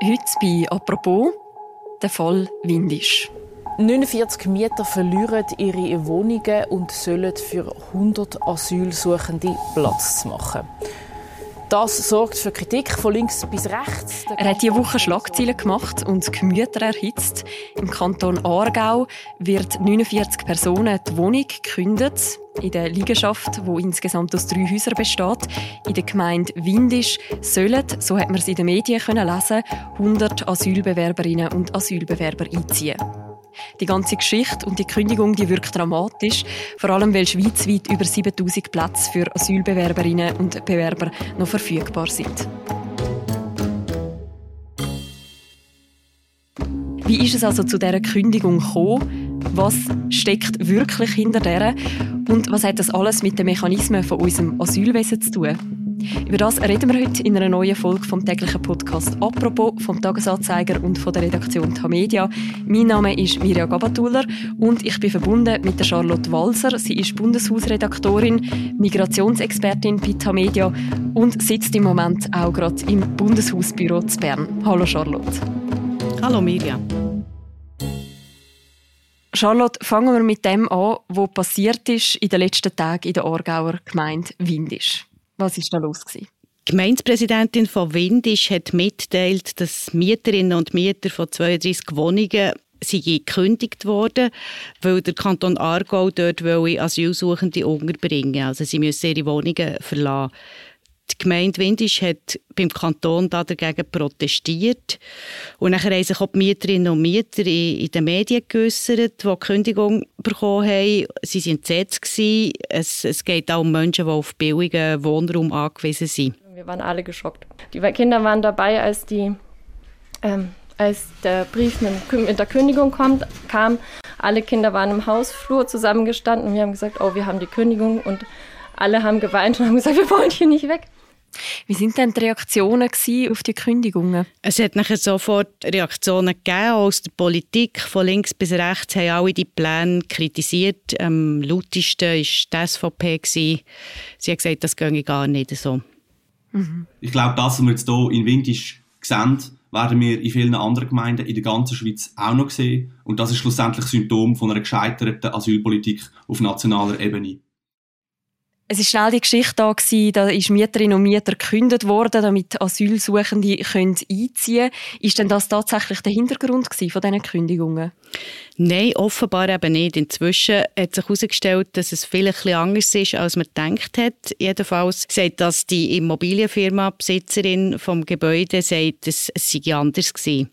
Heute bei «Apropos» der Fall Windisch. 49 Mieter verlieren ihre Wohnungen und sollen für 100 Asylsuchende Platz machen. Das sorgt für Kritik von links bis rechts. Er hat diese Woche Schlagzeilen gemacht und Gemüter erhitzt. Im Kanton Aargau wird 49 Personen die Wohnung gekündigt. In der Liegenschaft, die insgesamt aus 3 Häusern besteht, in der Gemeinde Windisch sollen, so hat man es in den Medien lesen, 100 Asylbewerberinnen und Asylbewerber einziehen. Die ganze Geschichte und die Kündigung die wirkt dramatisch, vor allem weil schweizweit über 7000 Plätze für Asylbewerberinnen und Bewerber noch verfügbar sind. Wie ist es also zu dieser Kündigung gekommen? Was steckt wirklich hinter der? Und was hat das alles mit den Mechanismen von unserem Asylwesen zu tun? Über das reden wir heute in einer neuen Folge vom täglichen Podcast «Apropos» vom Tagesanzeiger und von der Redaktion Tamedia. Mein Name ist Mirja Gabatuller und ich bin verbunden mit der Charlotte Walser. Sie ist Bundeshausredaktorin, Migrationsexpertin bei Tamedia und sitzt im Moment auch gerade im Bundeshausbüro zu Bern. Hallo Charlotte. Hallo Mirja. Charlotte, fangen wir mit dem an, was passiert ist in den letzten Tagen in der Aargauer Gemeinde Windisch. Was war da los? Die Gemeindepräsidentin von Windisch hat mitgeteilt, dass Mieterinnen und Mieter von 32 Wohnungen gekündigt wurden, weil der Kanton Aargau dort Asylsuchende unterbringen. Also sie müssen ihre Wohnungen verlassen. Die Gemeinde Windisch hat beim Kanton dagegen protestiert. Und dann haben sich auch die Mieterinnen und Mieter in den Medien geäussert, die Kündigung bekommen haben. Sie waren entsetzt. Es geht auch um Menschen, die auf billigen Wohnraum angewiesen sind. Wir waren alle geschockt. Die Kinder waren dabei, als der Brief mit der Kündigung kam. Alle Kinder waren im Hausflur zusammengestanden und wir haben gesagt, oh, wir haben die Kündigung. Und alle haben geweint und haben gesagt, wir wollen hier nicht weg. Wie waren denn die Reaktionen auf die Kündigungen? Es hat nachher sofort Reaktionen gegeben aus der Politik. Von links bis rechts haben alle die Pläne kritisiert. Am lautesten war die SVP. Sie hat gesagt, das gehe gar nicht so. Mhm. Ich glaube, das, was wir jetzt hier in Windisch sehen, werden wir in vielen anderen Gemeinden in der ganzen Schweiz auch noch sehen. Und das ist schlussendlich Symptom von einer gescheiterten Asylpolitik auf nationaler Ebene. Es war schnell die Geschichte da ist Mieterinnen und Mieter gekündigt worden, damit Asylsuchende einziehen können. Ist denn das tatsächlich der Hintergrund von diesen Kündigungen? Nein, offenbar eben nicht. Inzwischen hat sich herausgestellt, dass es vielleicht etwas anders ist, als man gedacht hat. Jedenfalls sagt das die Immobilienfirma-Besitzerin vom Gebäude, sagt, es sei anders gewesen.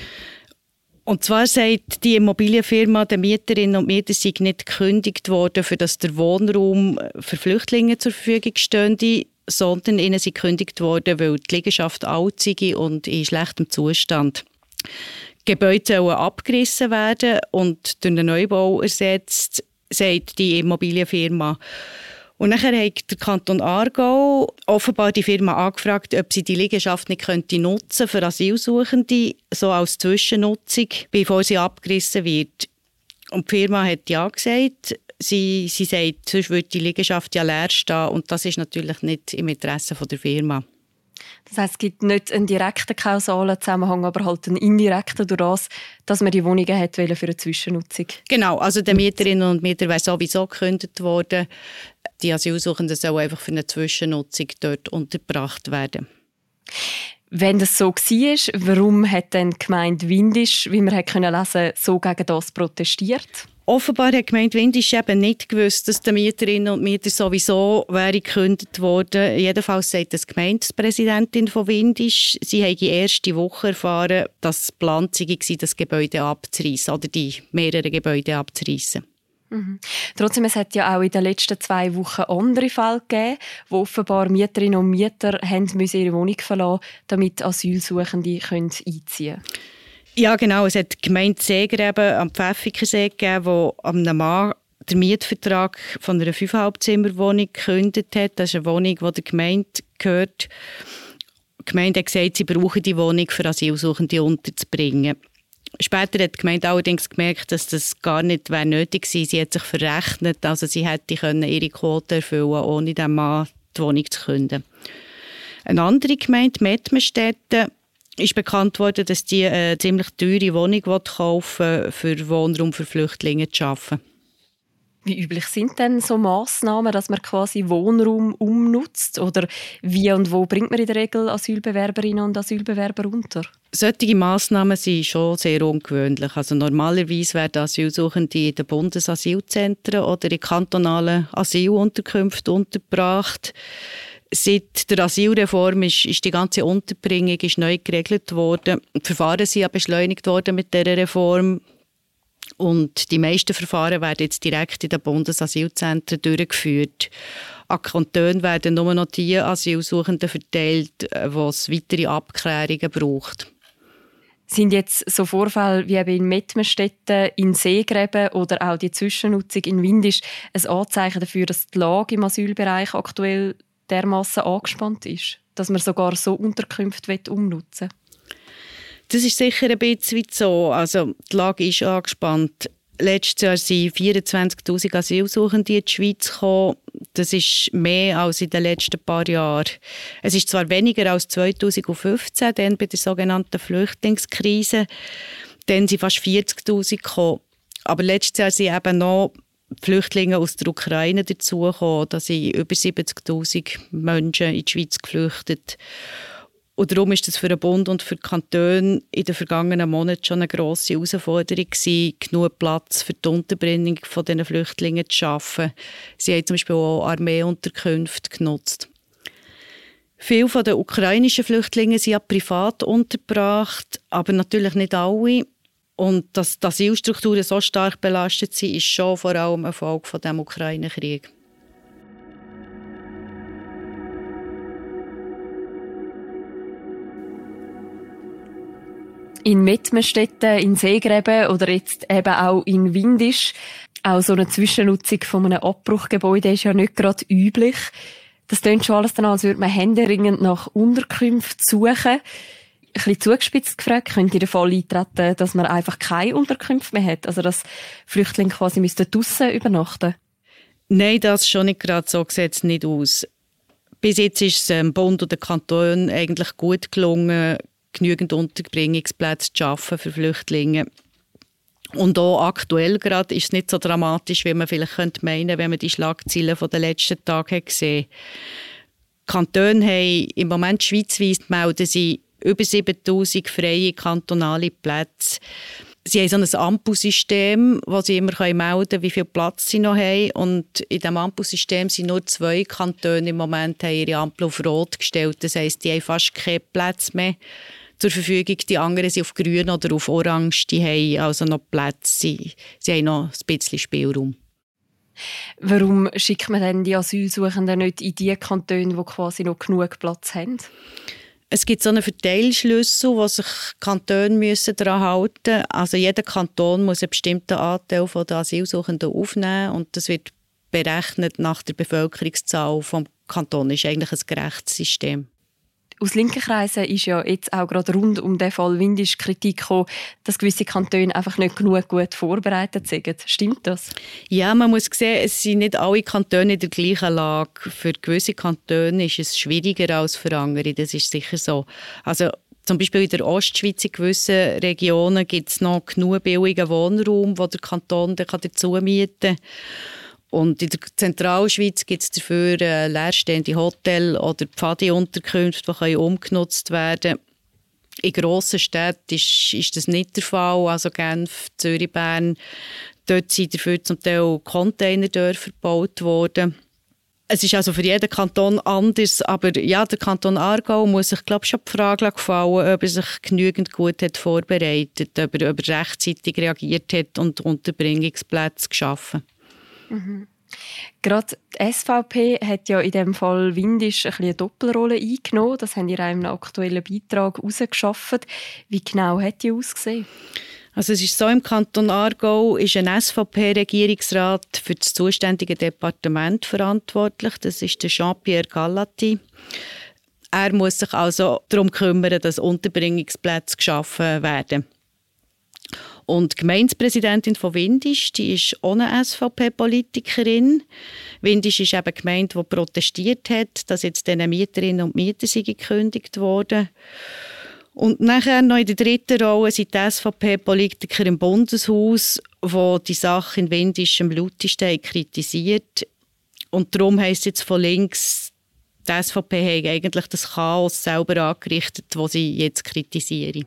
Und zwar sagt die Immobilienfirma, den Mieterinnen und Mietern sei nicht gekündigt worden, für dass der Wohnraum für Flüchtlinge zur Verfügung stünde, sondern ihnen sei gekündigt worden, weil die Liegenschaft alt sei und in schlechtem Zustand. Die Gebäude sollen abgerissen werden und durch einen Neubau ersetzt, sagt die Immobilienfirma. Und nachher hat der Kanton Aargau offenbar die Firma angefragt, ob sie die Liegenschaft nicht nutzen könnte für Asylsuchende, so als Zwischennutzung, bevor sie abgerissen wird. Und die Firma hat ja gesagt. Sie sagt, sonst würde die Liegenschaft ja leer stehen und das ist natürlich nicht im Interesse der Firma. Das heisst, es gibt nicht einen direkten kausalen Zusammenhang, aber halt einen indirekten durch das, dass man die Wohnungen hat für eine Zwischennutzung. Genau, also den Mieterinnen und Mieter wäre sowieso gekündigt worden. Die Asylsuchenden sollen einfach für eine Zwischennutzung dort untergebracht werden. Wenn das so war, warum hat dann die Gemeinde Windisch, wie man lesen konnte, so gegen das protestiert? Offenbar hat die Gemeinde Windisch eben nicht gewusst, dass die Mieterinnen und Mieter sowieso gekündigt worden. Jedenfalls sagt die Gemeindepräsidentin von Windisch, sie habe die erste Woche erfahren, dass es geplant war, das Gebäude abzureissen oder die mehreren Gebäude abzureissen. Mhm. Trotzdem, es hat ja auch in den letzten 2 Wochen andere Fälle gegeben, wo offenbar Mieterinnen und Mieter müssen ihre Wohnung verlassen, damit Asylsuchende einziehen können. Ja, genau. Es hat die Gemeinde Seeger am Pfäffikensee gegeben, wo einem Mann den Mietvertrag von einer 5,5-Zimmer-Wohnung gekündigt hat. Das ist eine Wohnung, die der Gemeinde gehört. Die Gemeinde hat gesagt, sie brauchen die Wohnung, für Asylsuchende unterzubringen. Später hat die Gemeinde allerdings gemerkt, dass das gar nicht nötig gewesen. Sie hat sich verrechnet, also sie hätte ihre Quote erfüllen können, ohne dem Mann die Wohnung zu kündigen. Eine andere Gemeinde, Mettmerstetten, ist bekannt worden, dass die eine ziemlich teure Wohnung kaufen will, für Wohnraum für Flüchtlinge zu schaffen. Wie üblich sind denn so Massnahmen, dass man quasi Wohnraum umnutzt? Oder wie und wo bringt man in der Regel Asylbewerberinnen und Asylbewerber unter? Solche Massnahmen sind schon sehr ungewöhnlich. Also normalerweise werden Asylsuchende in den Bundesasylzentren oder in kantonalen Asylunterkünften untergebracht. Seit der Asylreform ist die ganze Unterbringung neu geregelt worden. Die Verfahren sind ja beschleunigt worden mit dieser Reform. Und die meisten Verfahren werden jetzt direkt in den Bundesasylzentren durchgeführt. An Kantonen werden nur noch die Asylsuchenden verteilt, die es weitere Abklärungen braucht. Sind jetzt so Vorfälle wie eben in Mettmerstetten, in Seegräben oder auch die Zwischennutzung in Windisch ein Anzeichen dafür, dass die Lage im Asylbereich aktuell dermassen angespannt ist, dass man sogar so Unterkünfte umnutzen will? Das ist sicher ein bisschen so. Also, die Lage ist angespannt. Letztes Jahr sind 24'000 Asylsuchende in die Schweiz gekommen. Das ist mehr als in den letzten paar Jahren. Es ist zwar weniger als 2015, dann bei der sogenannten Flüchtlingskrise. Dann sind fast 40'000 gekommen. Aber letztes Jahr sind eben noch Flüchtlinge aus der Ukraine dazugekommen. Da sind über 70'000 Menschen in die Schweiz geflüchtet. Und darum ist es für den Bund und für die Kantone in den vergangenen Monaten schon eine grosse Herausforderung gewesen, genug Platz für die Unterbringung von diesen Flüchtlingen zu schaffen. Sie haben zum Beispiel auch Armeeunterkünfte genutzt. Viele von den ukrainischen Flüchtlingen sind ja privat untergebracht, aber natürlich nicht alle. Und dass die Asylstrukturen so stark belastet sind, ist schon vor allem eine Folge von dem Ukraine-Krieg. In Mettmerstetten, in Seegräben oder jetzt eben auch in Windisch. Auch so eine Zwischennutzung von einem Abbruchgebäude ist ja nicht gerade üblich. Das klingt schon alles dann, als würde man händeringend nach Unterkünften suchen. Ein bisschen zugespitzt gefragt, könnte der Fall eintreten, dass man einfach keine Unterkünfte mehr hat? Also dass Flüchtlinge quasi draussen übernachten müssten? Nein, das schon nicht gerade, so sieht es nicht aus. Bis jetzt ist es dem Bund und den Kantonen eigentlich gut gelungen, genügend Unterbringungsplätze zu schaffen für Flüchtlinge. Und auch aktuell gerade ist es nicht so dramatisch, wie man vielleicht meinen könnte, wenn man die Schlagzeilen der letzten Tage gesehen hat. Die Kantone haben im Moment schweizweit melden sie über 7'000 freie kantonale Plätze. Sie haben so ein Ampelsystem, wo sie immer melden können, wie viel Platz sie noch haben. Und in diesem Ampelsystem sind nur 2 Kantone im Moment haben ihre Ampel auf Rot gestellt. Das heisst, die haben fast keinen Platz mehr zur Verfügung. Die anderen sind auf Grün oder auf Orange. Die haben also noch Plätze. Sie haben noch ein bisschen Spielraum. Warum schickt man denn die Asylsuchenden nicht in die Kantone, die quasi noch genug Platz haben? Es gibt so einen Verteilschlüssel, wo sich Kantone daran halten müssen. Also jeder Kanton muss einen bestimmten Anteil der Asylsuchenden aufnehmen und das wird berechnet nach der Bevölkerungszahl des Kantons. Das ist eigentlich ein gerechtes System. Aus linken Kreisen ist ja jetzt auch gerade rund um den Fall Windisch Kritik gekommen, dass gewisse Kantone einfach nicht genug gut vorbereitet sind. Stimmt das? Ja, man muss sehen, es sind nicht alle Kantone in der gleichen Lage. Für gewisse Kantone ist es schwieriger als für andere, das ist sicher so. Also zum Beispiel in der Ostschweiz in gewissen Regionen gibt es noch genug billigen Wohnraum, wo der Kanton dazu mieten kann. Und in der Zentralschweiz gibt es dafür leerstehende Hotels oder Pfadi-Unterkünfte, die umgenutzt werden können. In grossen Städten ist das nicht der Fall. Also Genf, Zürich, Bern, dort sind dafür zum Teil Containerdörfer gebaut worden. Es ist also für jeden Kanton anders, aber ja, der Kanton Aargau muss sich, glaube ich, schon die Frage gefallen, ob er sich genügend gut hat vorbereitet, ob er rechtzeitig reagiert hat und Unterbringungsplätze geschaffen. Mhm. Gerade die SVP hat ja in diesem Fall Windisch eine Doppelrolle eingenommen. Das haben ihr in einem aktuellen Beitrag herausgeschafft. Wie genau hat die ausgesehen? Also es ist so, im Kanton Aargau ist ein SVP-Regierungsrat für das zuständige Departement verantwortlich. Das ist der Jean-Pierre Gallati. Er muss sich also darum kümmern, dass Unterbringungsplätze geschaffen werden. Und die Gemeindepräsidentin von Windisch, die ist auch eine SVP-Politikerin. Windisch ist eben eine Gemeinde, die protestiert hat, dass jetzt diesen Mieterinnen und Mietern gekündigt wurde. Und nachher noch in der dritten Rolle sind die SVP-Politiker im Bundeshaus, die die Sache in Windisch am lautesten kritisiert. Und darum heisst jetzt von links, die SVP hat eigentlich das Chaos selber angerichtet, das sie jetzt kritisieren.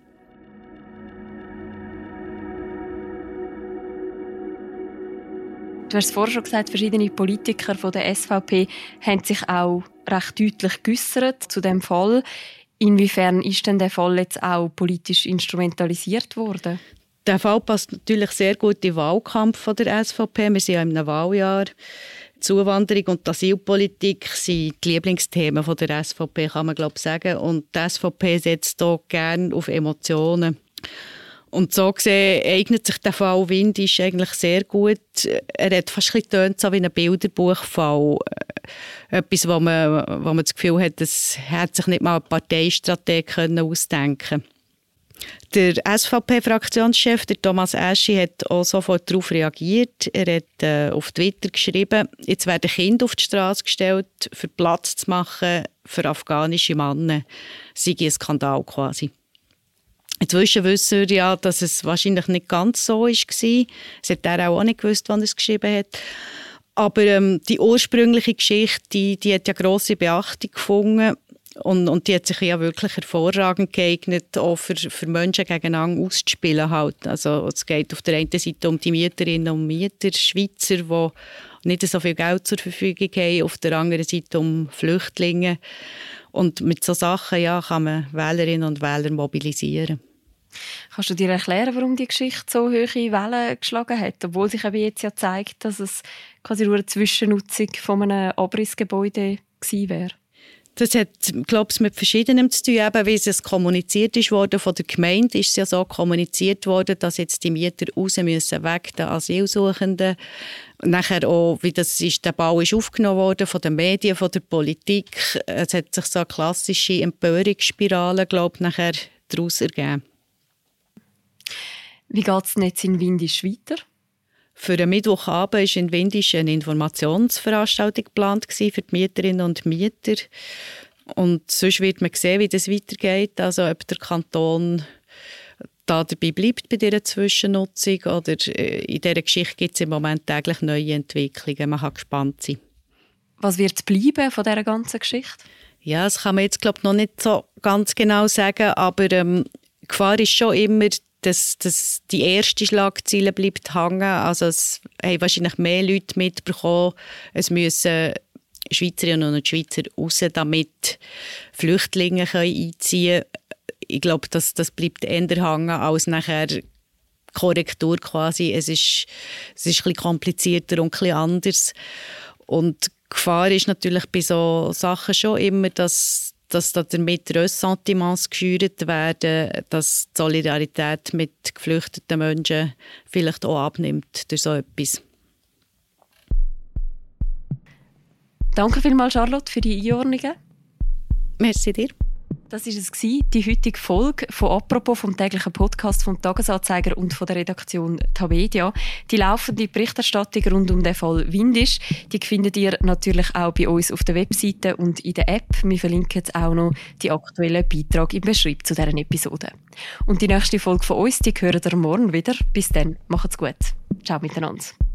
Du hast es vorher schon gesagt, verschiedene Politiker von der SVP haben sich auch recht deutlich geäussert zu dem Fall. Inwiefern ist denn der Fall jetzt auch politisch instrumentalisiert worden? Der Fall passt natürlich sehr gut in den Wahlkampf von der SVP. Wir sind ja in einem Wahljahr. Die Zuwanderung und die Asylpolitik sind die Lieblingsthemen von der SVP, kann man glaube ich sagen. Und die SVP setzt hier gerne auf Emotionen. Und so gesehen eignet sich der Fall Windisch eigentlich sehr gut. Er hat fast ein bisschen so wie ein Bilderbuchfall. Etwas, wo man das Gefühl hat, das hat sich nicht mal ein Parteistrategie ausdenken können. Der SVP-Fraktionschef, der Thomas Eschi, hat auch sofort darauf reagiert. Er hat auf Twitter geschrieben, jetzt werden Kinder auf die Straße gestellt, für Platz zu machen für afghanische Männer. Sei ein Skandal quasi. Inzwischen wissen wir ja, dass es wahrscheinlich nicht ganz so war. Das hat er auch nicht gewusst, wann er es geschrieben hat. Aber die ursprüngliche Geschichte, die hat ja grosse Beachtung gefunden. Und die hat sich ja wirklich hervorragend geeignet, auch für Menschen gegeneinander auszuspielen. Halt. Also es geht auf der einen Seite um die Mieterinnen und Mieter, Schweizer, die nicht so viel Geld zur Verfügung haben, auf der anderen Seite um Flüchtlinge. Und mit solchen Sachen kann man Wählerinnen und Wähler mobilisieren. Kannst du dir erklären, warum die Geschichte so hohe Wellen geschlagen hat? Obwohl sich jetzt ja zeigt, dass es quasi nur eine Zwischennutzung von einem Abrissgebäude gewesen wäre. Das hat, glaube ich, mit Verschiedenem zu tun. Eben, wie es kommuniziert ist worden von der Gemeinde, ist es ja so kommuniziert worden, dass jetzt die Mieter raus müssen, weg den Asylsuchenden. Nachher auch, wie der Bau ist aufgenommen worden von den Medien, von der Politik. Es hat sich so eine klassische Empörungsspirale, glaube ich, nachher daraus ergeben. Wie geht es jetzt in Windisch weiter? Für den Mittwochabend war in Windisch eine Informationsveranstaltung geplant für die Mieterinnen und Mieter. Und sonst wird man sehen, wie das weitergeht. Also ob der Kanton da dabei bleibt bei dieser Zwischennutzung oder in dieser Geschichte gibt es im Moment täglich neue Entwicklungen. Man kann gespannt sein. Was wird bleiben von dieser ganzen Geschichte? Ja, das kann man jetzt glaube ich, noch nicht so ganz genau sagen, aber die Gefahr ist schon immer, dass die erste Schlagzeile bleibt hängen. Also es haben wahrscheinlich mehr Leute mitbekommen. Es müssen Schweizerinnen und Schweizer raus, damit Flüchtlinge einziehen können. Ich glaube, das bleibt eher hängen als nachher Korrektur quasi. Es ist ein bisschen komplizierter und ein bisschen anders. Und die Gefahr ist natürlich bei so Sachen schon immer, dass damit Ressentiments geschürt werden, dass die Solidarität mit geflüchteten Menschen vielleicht auch abnimmt durch so etwas. Danke vielmals, Charlotte, für die Einordnungen. Merci dir. Das war es, die heutige Folge von «Apropos» vom täglichen Podcast vom «Tagesanzeiger» und von der Redaktion Tamedia. Die laufende Berichterstattung rund um den Fall Windisch, die findet ihr natürlich auch bei uns auf der Webseite und in der App. Wir verlinken jetzt auch noch die aktuellen Beiträge im Beschreibung zu dieser Episode. Und die nächste Folge von uns, die hören ihr morgen wieder. Bis dann, macht's gut. Ciao miteinander.